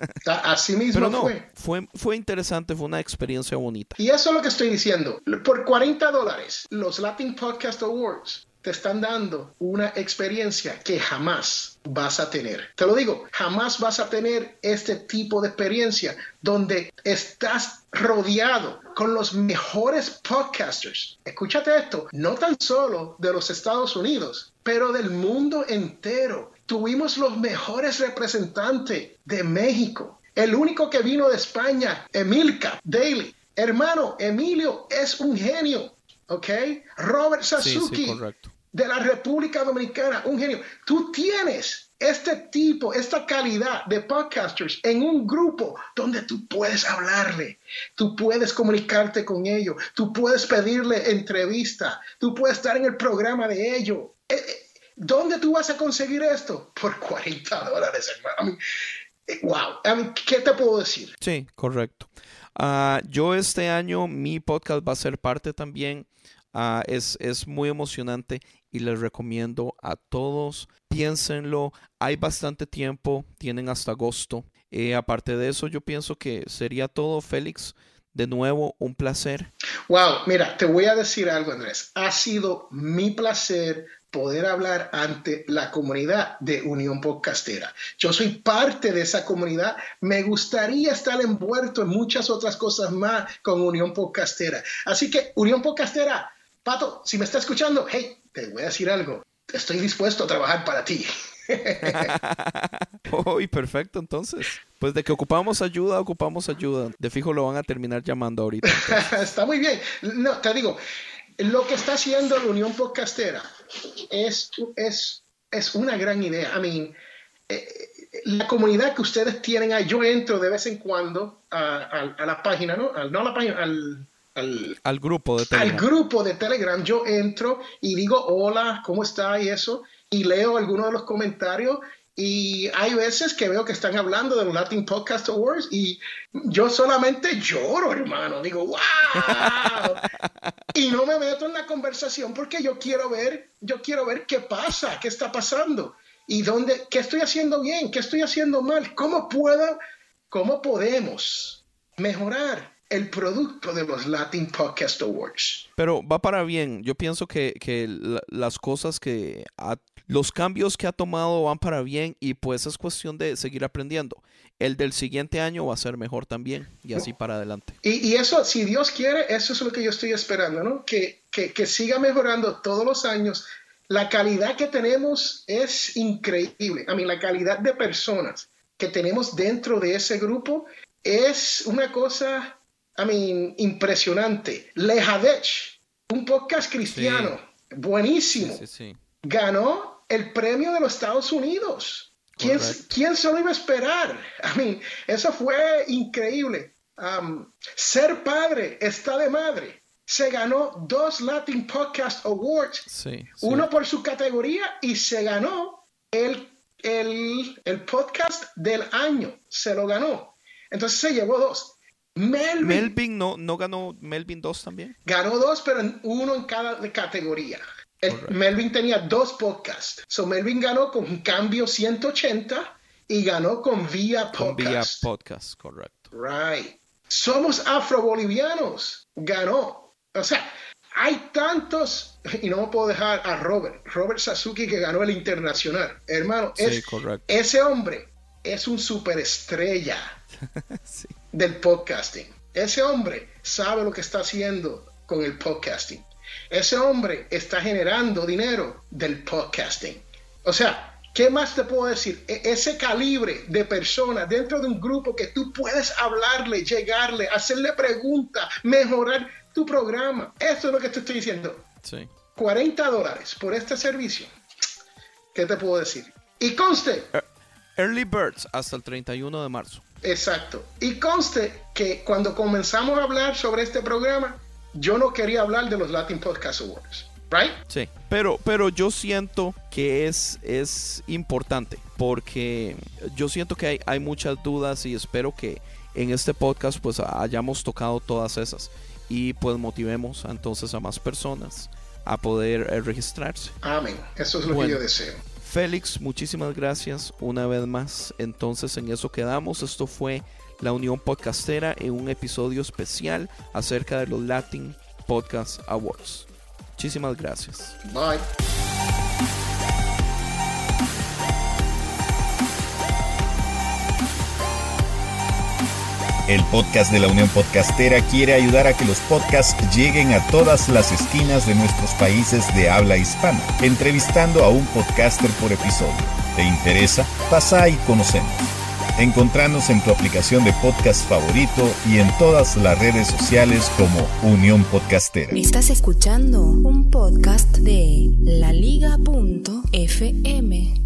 Así mismo Pero no, fue. fue, fue interesante, fue una experiencia bonita. Y eso es lo que estoy diciendo. Por cuarenta dólares, los Latin Podcast Awards te están dando una experiencia que jamás vas a tener. Te lo digo, jamás vas a tener este tipo de experiencia donde estás rodeado con los mejores podcasters. Escúchate esto, no tan solo de los Estados Unidos, pero del mundo entero. Tuvimos los mejores representantes de México. El único que vino de España, Emilka Daily. Hermano, Emilio es un genio, ¿ok? Robert Sasuki, sí, sí, correcto, de la República Dominicana, un genio. Tú tienes este tipo, esta calidad de podcasters en un grupo donde tú puedes hablarle, tú puedes comunicarte con ellos, tú puedes pedirle entrevista, tú puedes estar en el programa de ellos. ¿Dónde tú vas a conseguir esto? Por cuarenta dólares, hermano. I mean, wow. I mean, ¿qué te puedo decir? Sí, correcto. Uh, yo este año, mi podcast va a ser parte también. Uh, es, es muy emocionante y les recomiendo a todos, piénsenlo. Hay bastante tiempo, tienen hasta agosto. Eh, aparte de eso, yo pienso que sería todo, Félix. De nuevo, un placer. Wow, mira, te voy a decir algo, Andrés. Ha sido mi placer poder hablar ante la comunidad de Unión Podcastera. Yo soy parte de esa comunidad. Me gustaría estar envuelto en muchas otras cosas más con Unión Podcastera. Así que, Unión Podcastera, Pato, si me está escuchando, hey, te voy a decir algo. Estoy dispuesto a trabajar para ti. Oh, perfecto, entonces. Pues de que ocupamos ayuda, ocupamos ayuda. De fijo lo van a terminar llamando ahorita. Está muy bien. No, te digo, lo que está haciendo la Unión Podcastera es, es, es una gran idea. I mean, eh, la comunidad que ustedes tienen ahí, yo entro de vez en cuando a, a, a la página, ¿no? Al, no a la página, al... Al, al grupo de Telegram. Al grupo de Telegram. Yo entro y digo hola, ¿cómo está? Y eso, y leo algunos de los comentarios y hay veces que veo que están hablando de los Latin Podcast Awards y yo solamente lloro, hermano. Digo, wow. Y no me meto en la conversación porque yo quiero ver, yo quiero ver qué pasa, qué está pasando y dónde, qué estoy haciendo bien, qué estoy haciendo mal, cómo puedo, cómo podemos mejorar el producto de los Latin Podcast Awards. Pero va para bien. Yo pienso que, que la, las cosas que... Ha, los cambios que ha tomado van para bien y pues es cuestión de seguir aprendiendo. El del siguiente año va a ser mejor también y así para adelante. Y, y eso, si Dios quiere, eso es lo que yo estoy esperando, ¿no? Que, que, que siga mejorando todos los años. La calidad que tenemos es increíble. A mí, la calidad de personas que tenemos dentro de ese grupo es una cosa... I mean, impresionante. Lejadech, un podcast cristiano, sí. Buenísimo. Sí, sí, sí. Ganó el premio de los Estados Unidos. ¿Quién, ¿Quién se lo iba a esperar? I mean, eso fue increíble. Um, ser padre está de madre. Se ganó dos Latin Podcast Awards. Sí, sí. Uno por su categoría y se ganó el, el, el podcast del año. Se lo ganó. Entonces se llevó dos. Melvin, Melvin no, no ganó Melvin dos también. Ganó dos, pero uno en cada categoría. El, Melvin tenía dos podcasts. So Melvin ganó con Cambio ciento ochenta y ganó con Vía Podcast. Con Vía Podcast, correcto. Right. Somos afrobolivianos. Ganó. O sea, hay tantos, y no me puedo dejar a Robert, Robert Sasuki, que ganó el internacional. Hermano, sí, es, correcto. Ese hombre es un superestrella. Sí. Del podcasting. Ese hombre sabe lo que está haciendo con el podcasting. Ese hombre está generando dinero del podcasting. O sea, ¿qué más te puedo decir? E- ese calibre de personas dentro de un grupo que tú puedes hablarle, llegarle, hacerle preguntas, mejorar tu programa. Eso es lo que te estoy diciendo. Sí. cuarenta dólares por este servicio. ¿Qué te puedo decir? Y conste... Early Birds hasta el treinta y uno de marzo. Exacto. Y conste que cuando comenzamos a hablar sobre este programa, yo no quería hablar de los Latin Podcast Awards, ¿right? Sí, pero, pero yo siento que es, es importante porque yo siento que hay, hay muchas dudas y espero que en este podcast pues hayamos tocado todas esas y pues motivemos entonces a más personas a poder eh, registrarse. Amén. Eso es lo bueno, que yo deseo. Félix, muchísimas gracias una vez más. Entonces en eso quedamos. Esto fue la Unión Podcastera en un episodio especial acerca de los Latin Podcast Awards. Muchísimas gracias. Bye. El podcast de la Unión Podcastera quiere ayudar a que los podcasts lleguen a todas las esquinas de nuestros países de habla hispana, entrevistando a un podcaster por episodio. ¿Te interesa? Pasa y conocemos. Encontranos en tu aplicación de podcast favorito y en todas las redes sociales como Unión Podcastera. Estás escuchando un podcast de la liga punto f m.